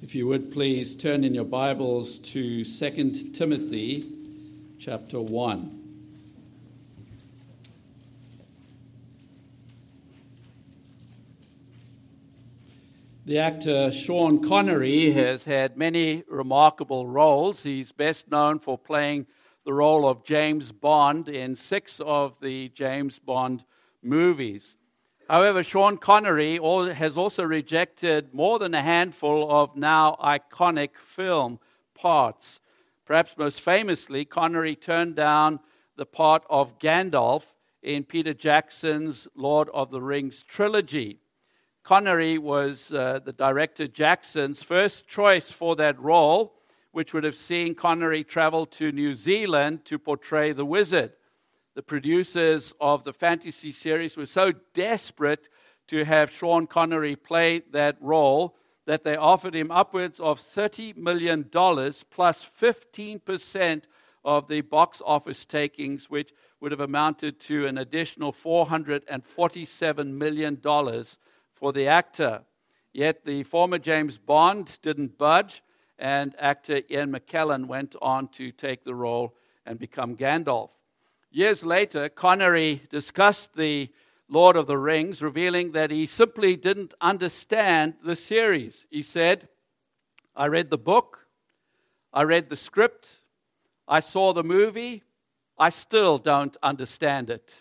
If you would please turn in your Bibles to 2 Timothy chapter 1. The actor Sean Connery has had many remarkable roles. He's best known for playing the role of James Bond in 6 of the James Bond movies. However, Sean Connery has also rejected more than a handful of now iconic film parts. Perhaps most famously, Connery turned down the part of Gandalf in Peter Jackson's Lord of the Rings trilogy. Connery was the director Jackson's first choice for that role, which would have seen Connery travel to New Zealand to portray the wizard. The producers of the fantasy series were so desperate to have Sean Connery play that role that they offered him upwards of $30 million plus 15% of the box office takings, which would have amounted to an additional $447 million for the actor. Yet the former James Bond didn't budge, and actor Ian McKellen went on to take the role and become Gandalf. Years later, Connery discussed the Lord of the Rings, revealing that he simply didn't understand the series. He said, "I read the book, I read the script, I saw the movie, I still don't understand it."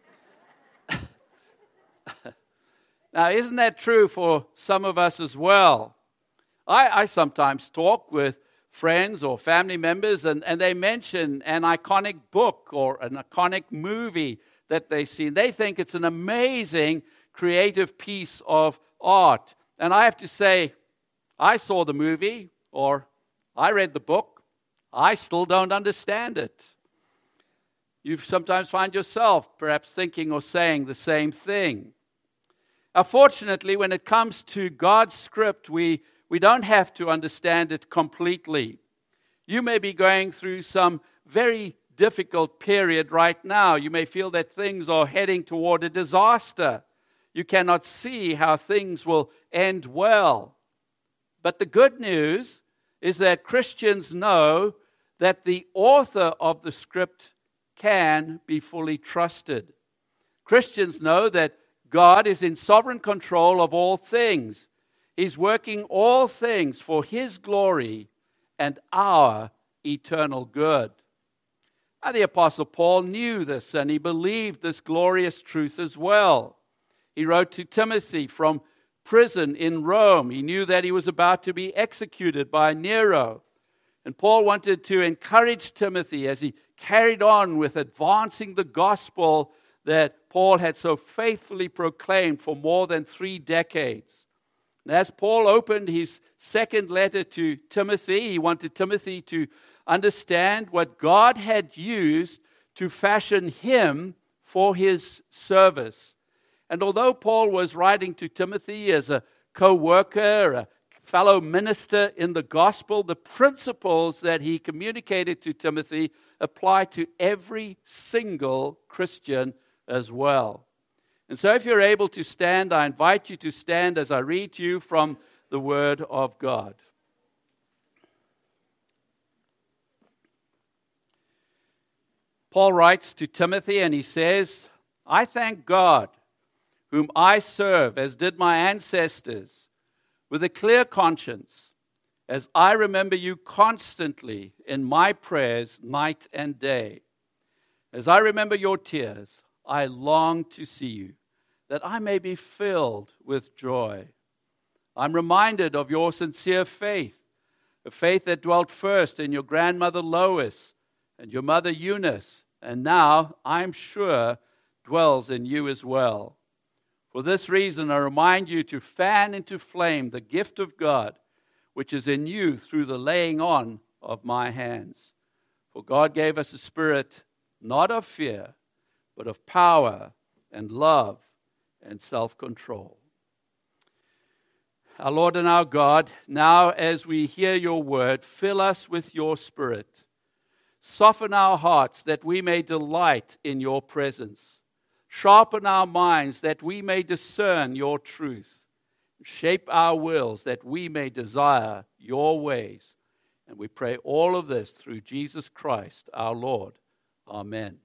Now, isn't that true for some of us as well? I sometimes talk with friends or family members, and they mention an iconic book or an iconic movie that they've seen. They think it's an amazing creative piece of art. And I have to say, I saw the movie or I read the book. I still don't understand it. You sometimes find yourself perhaps thinking or saying the same thing. Now, fortunately, when it comes to God's script, we don't have to understand it completely. You may be going through some very difficult period right now. You may feel that things are heading toward a disaster. You cannot see how things will end well. But the good news is that Christians know that the author of the script can be fully trusted. Christians know that God is in sovereign control of all things. He's working all things for His glory and our eternal good. Now, the Apostle Paul knew this, and he believed this glorious truth as well. He wrote to Timothy from prison in Rome. He knew that he was about to be executed by Nero. And Paul wanted to encourage Timothy as he carried on with advancing the gospel that Paul had so faithfully proclaimed for more than 3 decades. And as Paul opened his second letter to Timothy, he wanted Timothy to understand what God had used to fashion him for his service. And although Paul was writing to Timothy as a co-worker, a fellow minister in the gospel, the principles that he communicated to Timothy apply to every single Christian as well. And so if you're able to stand, I invite you to stand as I read to you from the Word of God. Paul writes to Timothy and he says, "I thank God, whom I serve, as did my ancestors, with a clear conscience, as I remember you constantly in my prayers night and day. As I remember your tears, I long to see you, that I may be filled with joy. I'm reminded of your sincere faith, a faith that dwelt first in your grandmother Lois and your mother Eunice, and now, I'm sure, dwells in you as well. For this reason, I remind you to fan into flame the gift of God, which is in you through the laying on of my hands. For God gave us a spirit not of fear, but of power and love and self-control." Our Lord and our God, now as we hear your word, fill us with your Spirit. Soften our hearts that we may delight in your presence. Sharpen our minds that we may discern your truth. Shape our wills that we may desire your ways. And we pray all of this through Jesus Christ, our Lord. Amen.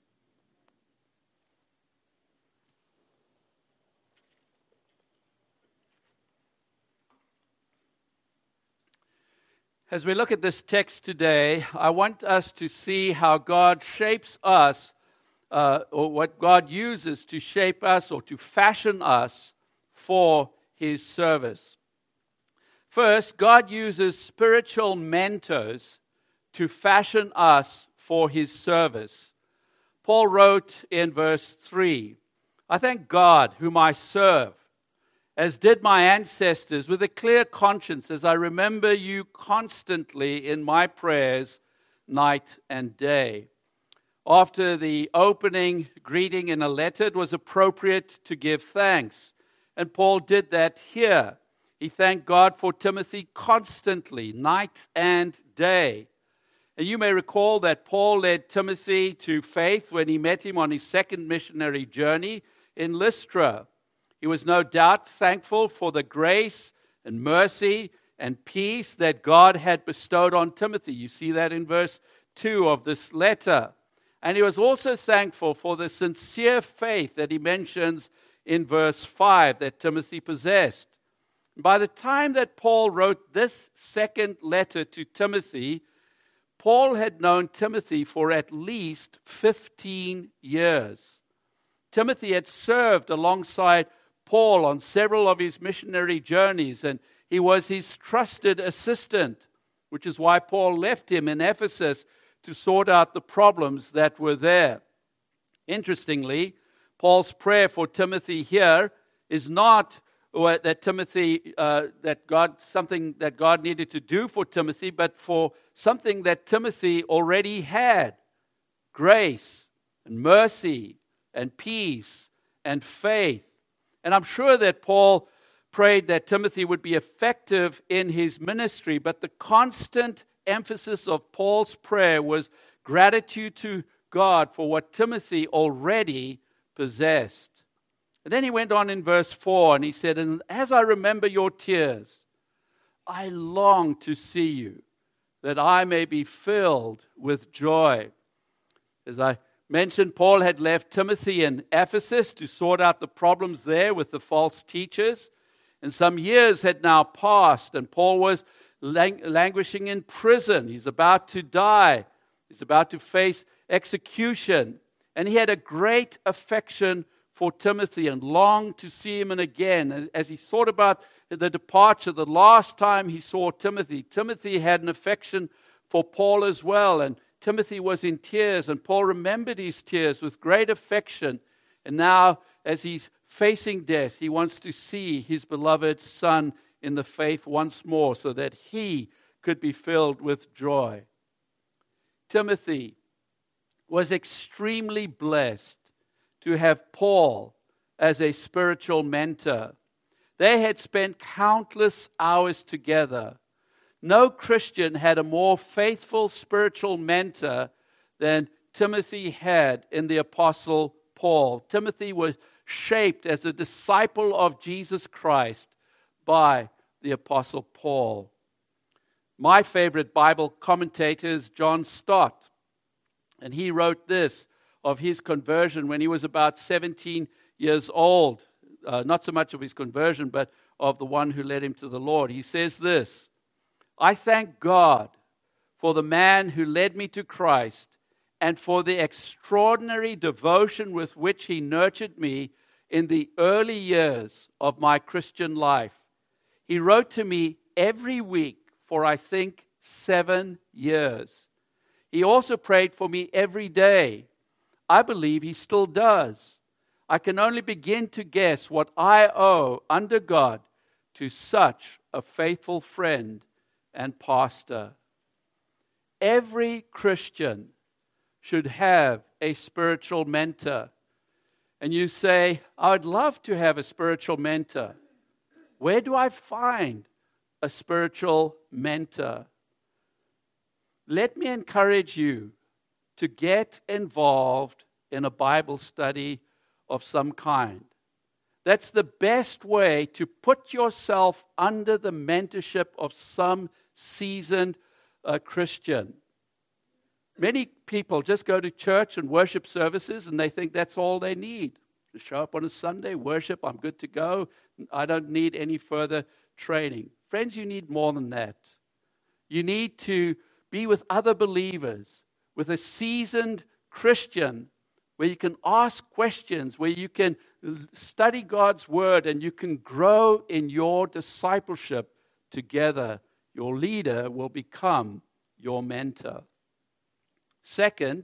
As we look at this text today, I want us to see how God shapes us, or what God uses to shape us or to fashion us for His service. First, God uses spiritual mentors to fashion us for His service. Paul wrote in verse 3, "I thank God whom I serve, as did my ancestors, with a clear conscience, as I remember you constantly in my prayers, night and day." After the opening greeting in a letter, it was appropriate to give thanks. And Paul did that here. He thanked God for Timothy constantly, night and day. And you may recall that Paul led Timothy to faith when he met him on his second missionary journey in Lystra. He was no doubt thankful for the grace and mercy and peace that God had bestowed on Timothy. You see that in verse 2 of this letter. And he was also thankful for the sincere faith that he mentions in verse 5 that Timothy possessed. By the time that Paul wrote this second letter to Timothy, Paul had known Timothy for at least 15 years. Timothy had served alongside Paul on several of his missionary journeys, and he was his trusted assistant, which is why Paul left him in Ephesus to sort out the problems that were there. Interestingly, Paul's prayer for Timothy here is not that something that God needed to do for Timothy, but for something that Timothy already had: grace and mercy and peace and faith. And I'm sure that Paul prayed that Timothy would be effective in his ministry, but the constant emphasis of Paul's prayer was gratitude to God for what Timothy already possessed. And then he went on in verse 4 and he said, "And as I remember your tears, I long to see you, that I may be filled with joy." As I mentioned, Paul had left Timothy in Ephesus to sort out the problems there with the false teachers. And some years had now passed, and Paul was languishing in prison. He's about to die. He's about to face execution. And he had a great affection for Timothy and longed to see him again. And as he thought about the departure, the last time he saw Timothy, Timothy had an affection for Paul as well. And Timothy was in tears, and Paul remembered his tears with great affection. And now, as he's facing death, he wants to see his beloved son in the faith once more so that he could be filled with joy. Timothy was extremely blessed to have Paul as a spiritual mentor. They had spent countless hours together. No Christian had a more faithful spiritual mentor than Timothy had in the Apostle Paul. Timothy was shaped as a disciple of Jesus Christ by the Apostle Paul. My favorite Bible commentator is John Stott, and he wrote this of his conversion when he was about 17 years old. Not so much of his conversion, but of the one who led him to the Lord. He says this: "I thank God for the man who led me to Christ and for the extraordinary devotion with which he nurtured me in the early years of my Christian life. He wrote to me every week for, I think, 7 years. He also prayed for me every day. I believe he still does. I can only begin to guess what I owe under God to such a faithful friend and pastor." Every Christian should have a spiritual mentor. And you say, "I would love to have a spiritual mentor. Where do I find a spiritual mentor?" Let me encourage you to get involved in a Bible study of some kind. That's the best way to put yourself under the mentorship of some seasoned Christian. Many people just go to church and worship services and they think that's all they need. To show up on a Sunday, worship, I'm good to go. I don't need any further training. Friends, you need more than that. You need to be with other believers, with a seasoned Christian, where you can ask questions, where you can study God's Word, and you can grow in your discipleship together. Your leader will become your mentor. Second,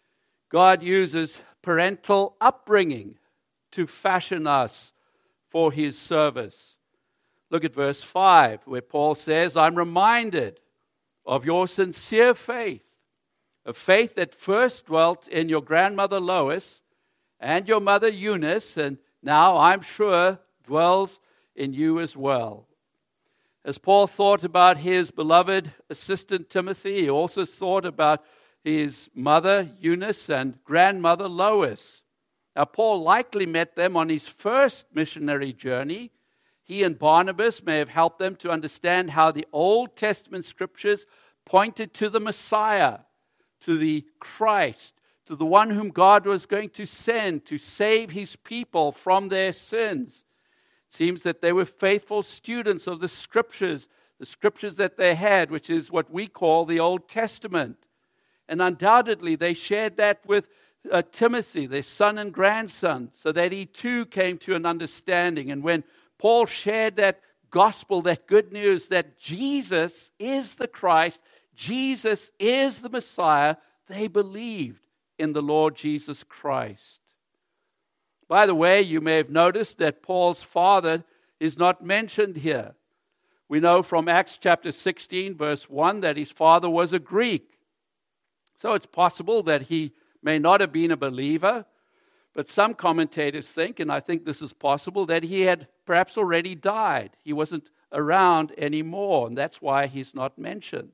God uses parental upbringing to fashion us for His service. Look at verse 5, where Paul says, I'm reminded of your sincere faith, a faith that first dwelt in your grandmother Lois and your mother Eunice, and now I'm sure dwells in you as well. As Paul thought about his beloved assistant Timothy, he also thought about his mother Eunice and grandmother Lois. Now, Paul likely met them on his first missionary journey. He and Barnabas may have helped them to understand how the Old Testament scriptures pointed to the Messiah, to the Christ, to the one whom God was going to send to save His people from their sins. It seems that they were faithful students of the scriptures that they had, which is what we call the Old Testament. And undoubtedly, they shared that with Timothy, their son and grandson, so that he too came to an understanding. And when Paul shared that gospel, that good news that Jesus is the Christ, Jesus is the Messiah, they believed in the Lord Jesus Christ. By the way, you may have noticed that Paul's father is not mentioned here. We know from Acts chapter 16, verse 1, that his father was a Greek. So it's possible that he may not have been a believer, but some commentators think, and I think this is possible, that he had perhaps already died. He wasn't around anymore, and that's why he's not mentioned.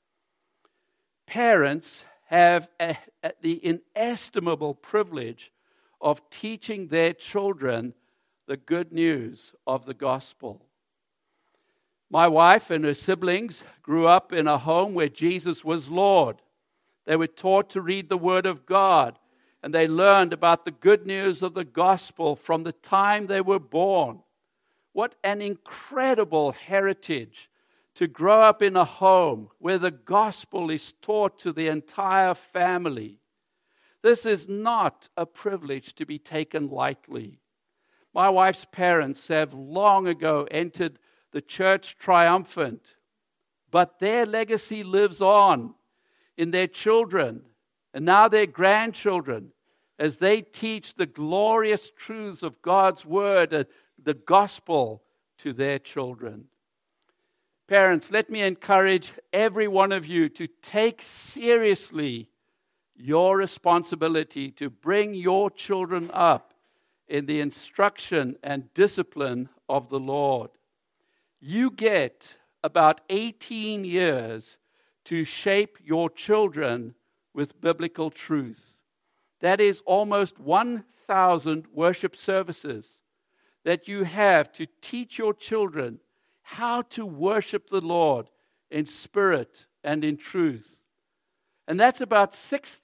Parents have the inestimable privilege of teaching their children the good news of the gospel. My wife and her siblings grew up in a home where Jesus was Lord. They were taught to read the Word of God, and they learned about the good news of the gospel from the time they were born. What an incredible heritage to grow up in a home where the gospel is taught to the entire family. This is not a privilege to be taken lightly. My wife's parents have long ago entered the church triumphant, but their legacy lives on in their children and now their grandchildren as they teach the glorious truths of God's Word and the gospel to their children. Parents, let me encourage every one of you to take seriously your responsibility to bring your children up in the instruction and discipline of the Lord. You get about 18 years to shape your children with biblical truth. That is almost 1,000 worship services that you have to teach your children how to worship the Lord in spirit and in truth. And that's about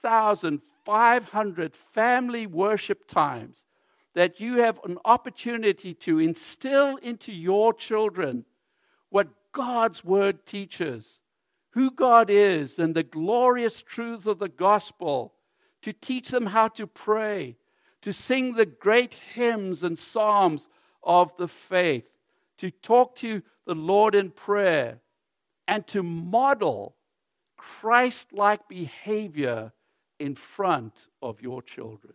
6,500 family worship times that you have an opportunity to instill into your children what God's Word teaches, who God is, and the glorious truths of the gospel, to teach them how to pray, to sing the great hymns and psalms of the faith, to talk to the Lord in prayer, and to model Christ-like behavior in front of your children.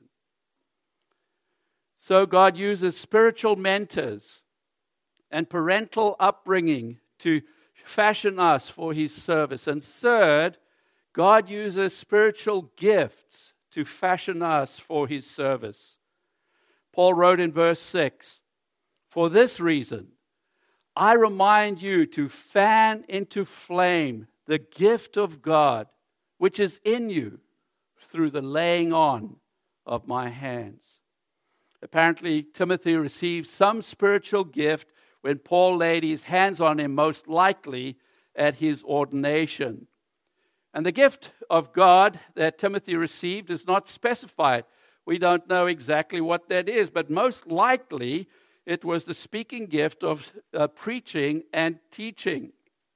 So God uses spiritual mentors and parental upbringing to fashion us for His service. And third, God uses spiritual gifts to fashion us for His service. Paul wrote in verse 6, "For this reason, I remind you to fan into flame the gift of God, which is in you through the laying on of my hands." Apparently, Timothy received some spiritual gift when Paul laid his hands on him, most likely at his ordination. And the gift of God that Timothy received is not specified. We don't know exactly what that is, but most likely it was the speaking gift of preaching and teaching.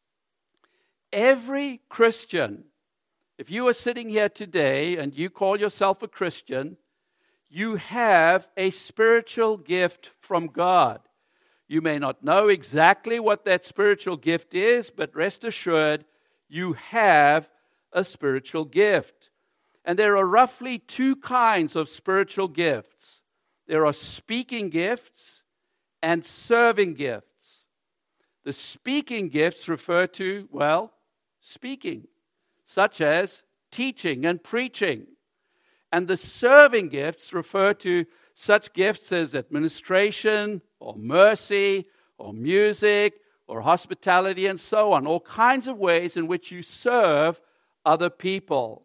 Every Christian, if you are sitting here today and you call yourself a Christian, you have a spiritual gift from God. You may not know exactly what that spiritual gift is, but rest assured, you have a spiritual gift. And there are roughly two kinds of spiritual gifts. There are speaking gifts and serving gifts. The speaking gifts refer to, speaking, such as teaching and preaching. And the serving gifts refer to such gifts as administration or mercy or music or hospitality and so on. All kinds of ways in which you serve other people.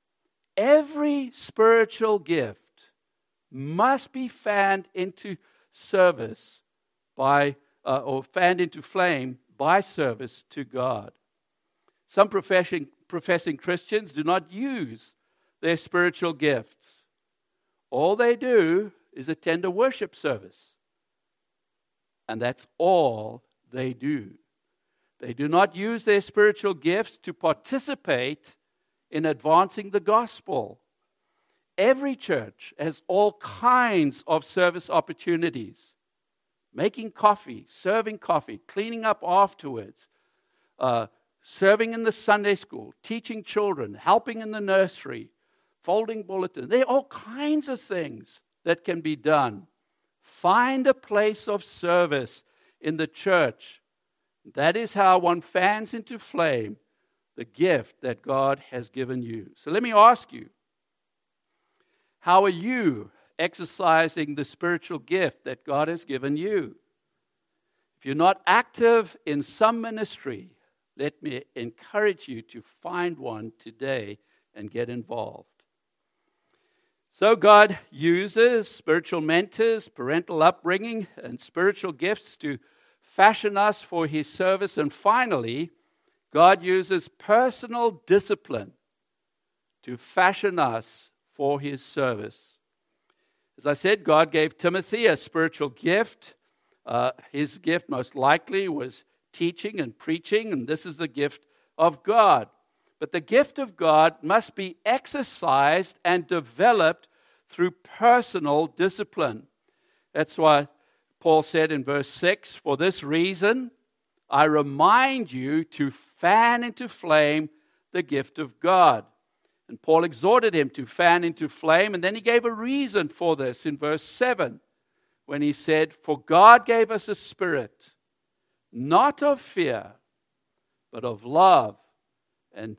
Every spiritual gift must be fanned into service or fanned into flame by service to God. Some professing Christians do not use their spiritual gifts. All they do is attend a worship service. And that's all they do. They do not use their spiritual gifts to participate in advancing the gospel. Every church has all kinds of service opportunities. Making coffee, serving coffee, cleaning up afterwards, serving in the Sunday school, teaching children, helping in the nursery, folding bulletins. There are all kinds of things that can be done. Find a place of service in the church. That is how one fans into flame the gift that God has given you. So let me ask you, how are you exercising the spiritual gift that God has given you? If you're not active in some ministry, let me encourage you to find one today and get involved. So God uses spiritual mentors, parental upbringing, and spiritual gifts to fashion us for His service. And finally, God uses personal discipline to fashion us for His service. As I said, God gave Timothy a spiritual gift. His gift most likely was teaching and preaching, and this is the gift of God. But the gift of God must be exercised and developed through personal discipline. That's why Paul said in verse 6, "For this reason, I remind you to fan into flame the gift of God." And Paul exhorted him to fan into flame, and then he gave a reason for this in verse 7, when he said, "For God gave us a spirit, not of fear, but of love, and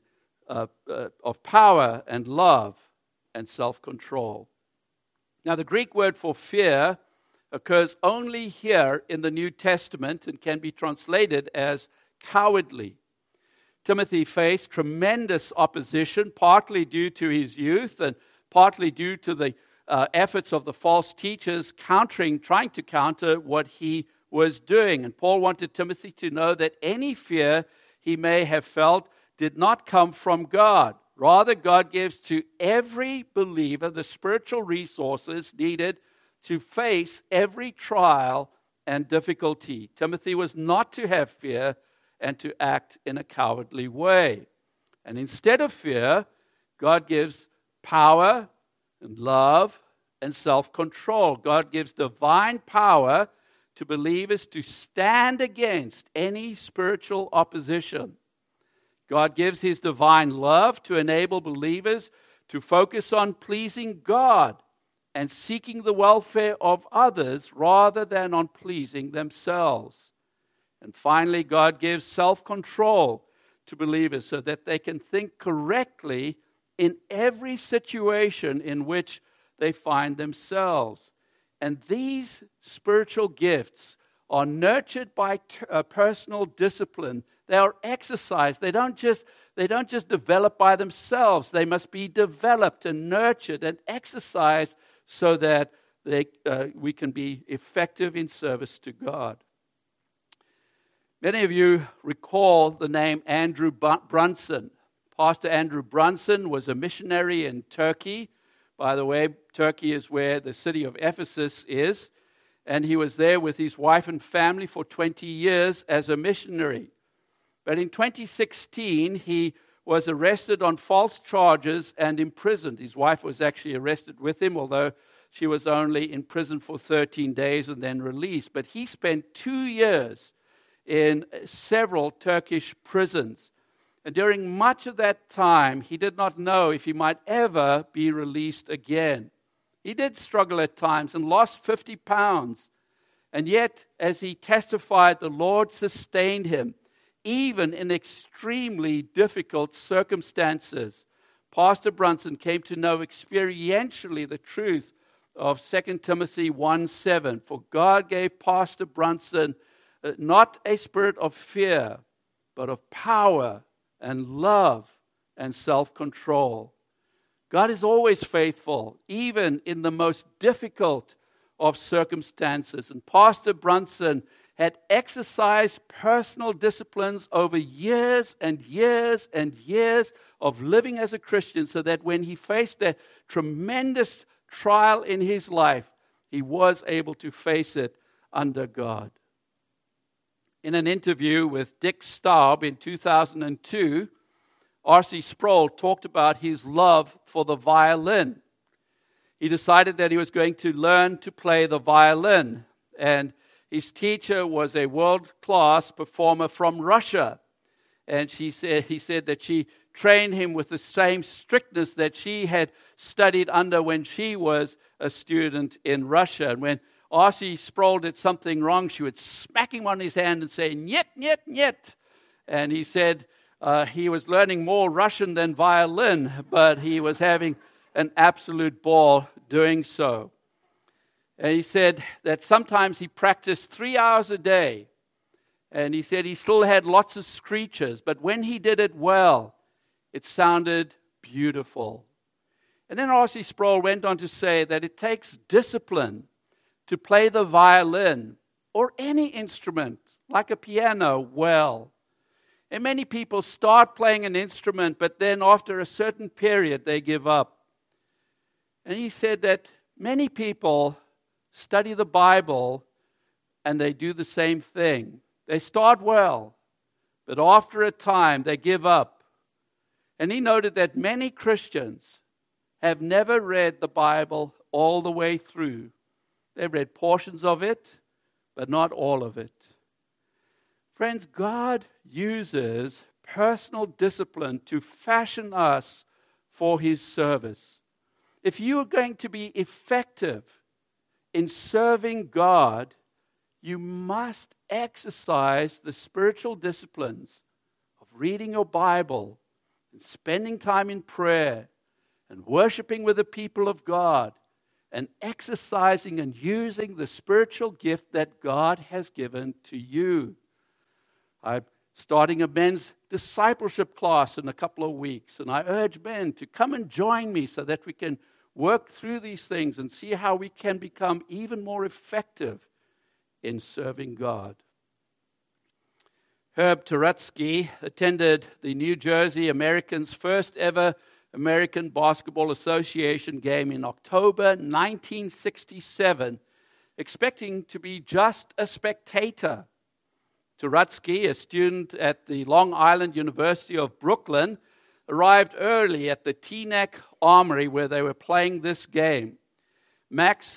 of power and love and self-control." Now, the Greek word for fear occurs only here in the New Testament and can be translated as cowardly. Timothy faced tremendous opposition, partly due to his youth and partly due to the efforts of the false teachers trying to counter what he was doing. And Paul wanted Timothy to know that any fear he may have felt did not come from God. Rather, God gives to every believer the spiritual resources needed to face every trial and difficulty. Timothy was not to have fear and to act in a cowardly way. And instead of fear, God gives power and love and self-control. God gives divine power to believers to stand against any spiritual opposition. God gives His divine love to enable believers to focus on pleasing God and seeking the welfare of others rather than on pleasing themselves. And finally, God gives self-control to believers so that they can think correctly in every situation in which they find themselves. And these spiritual gifts are nurtured by personal discipline. They are exercised. They don't just develop by themselves. They must be developed and nurtured and exercised so that we can be effective in service to God. Many of you recall the name Andrew Brunson. Pastor Andrew Brunson was a missionary in Turkey. By the way, Turkey is where the city of Ephesus is. And he was there with his wife and family for 20 years as a missionary. But in 2016, he was arrested on false charges and imprisoned. His wife was actually arrested with him, although she was only in prison for 13 days and then released. But he spent 2 years in several Turkish prisons. And during much of that time, he did not know if he might ever be released again. He did struggle at times and lost 50 pounds. And yet, as he testified, the Lord sustained him, even in extremely difficult circumstances. Pastor Brunson came to know experientially the truth of 2 Timothy 1:7. For God gave Pastor Brunson not a spirit of fear, but of power and love and self-control. God is always faithful, even in the most difficult of circumstances. And Pastor Brunson had exercised personal disciplines over years and years and years of living as a Christian, so that when he faced a tremendous trial in his life, he was able to face it under God. In an interview with Dick Staub in 2002, R.C. Sproul talked about his love for the violin. He decided that he was going to learn to play the violin, and his teacher was a world-class performer from Russia. And he said that she trained him with the same strictness that she had studied under when she was a student in Russia. And when R.C. Sproul did something wrong, she would smack him on his hand and say, "Niet, niet, niet." And he said he was learning more Russian than violin, but he was having an absolute ball doing so. And he said that sometimes he practiced 3 hours a day. And he said he still had lots of screeches, but when he did it well, it sounded beautiful. And then R.C. Sproul went on to say that it takes discipline to play the violin or any instrument, like a piano, well. And many people start playing an instrument, but then after a certain period, they give up. And he said that many people study the Bible and they do the same thing. They start well, but after a time, they give up. And he noted that many Christians have never read the Bible all the way through. They've read portions of it, but not all of it. Friends, God uses personal discipline to fashion us for His service. If you are going to be effective in serving God, you must exercise the spiritual disciplines of reading your Bible and spending time in prayer and worshiping with the people of God and exercising and using the spiritual gift that God has given to you. I'm starting a men's discipleship class in a couple of weeks, and I urge men to come and join me so that we can work through these things and see how we can become even more effective in serving God. Herb Turatsky attended the New Jersey Americans' first ever American Basketball Association game in October 1967, expecting to be just a spectator. Turatsky, a student at the Long Island University of Brooklyn, arrived early at the Teaneck Armory where they were playing this game. Max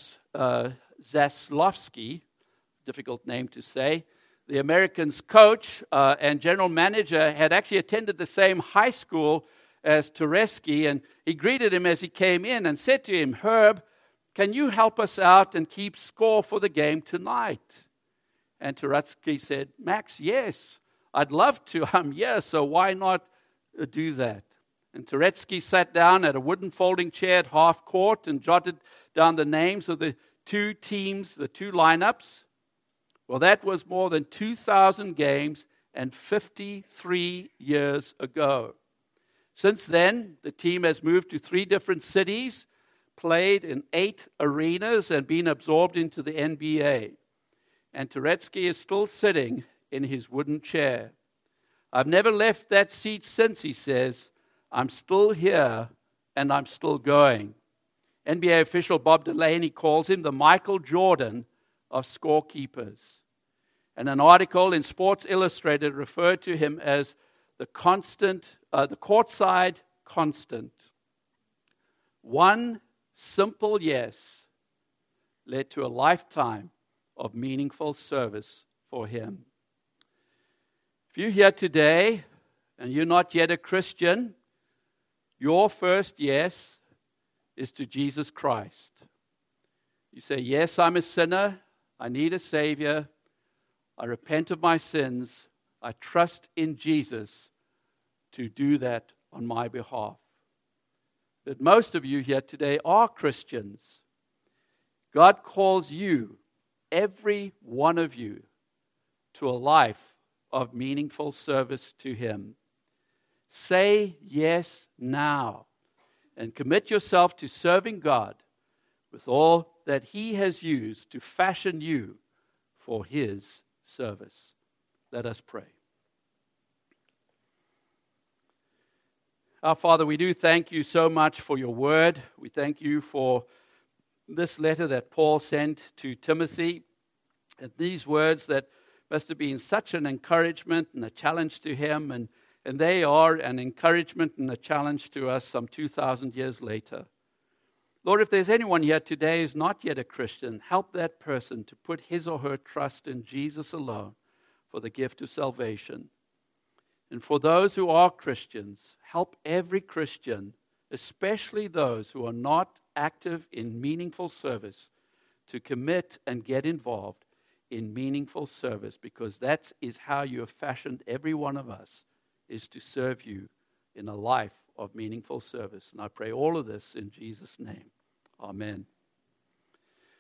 Zaslavsky, difficult name to say, the Americans' coach and general manager, had actually attended the same high school as Turatsky, and he greeted him as he came in and said to him, "Herb, can you help us out and keep score for the game tonight?" And Turatsky said, "Max, yes, I'd love to. I'm here, so why not do that?" And Turatsky sat down at a wooden folding chair at half court and jotted down the names of the two teams, the two lineups. Well, that was more than 2,000 games and 53 years ago. Since then, the team has moved to 3 different cities, played in 8 arenas and been absorbed into the NBA. And Turetsky is still sitting in his wooden chair. I've never left that seat since, he says. I'm still here and I'm still going. NBA official Bob Delaney calls him the Michael Jordan of scorekeepers. And an article in Sports Illustrated referred to him as the courtside constant. One simple yes led to a lifetime of meaningful service for him. If you're here today and you're not yet a Christian, your first yes is to Jesus Christ. You say, yes, I'm a sinner. I need a Savior. I repent of my sins. I trust in Jesus to do that on my behalf. But most of you here today are Christians. God calls you, every one of you, to a life of meaningful service to Him. Say yes now and commit yourself to serving God with all that He has used to fashion you for His service. Let us pray. Our Father, we do thank you so much for your word. We thank you for this letter that Paul sent to Timothy, and these words that must have been such an encouragement and a challenge to him, and they are an encouragement and a challenge to us some 2,000 years later. Lord, if there's anyone here today who's not yet a Christian, help that person to put his or her trust in Jesus alone for the gift of salvation. And for those who are Christians, help every Christian, especially those who are not active in meaningful service, to commit and get involved in meaningful service, because that is how you have fashioned every one of us, is to serve you in a life of meaningful service. And I pray all of this in Jesus' name. Amen.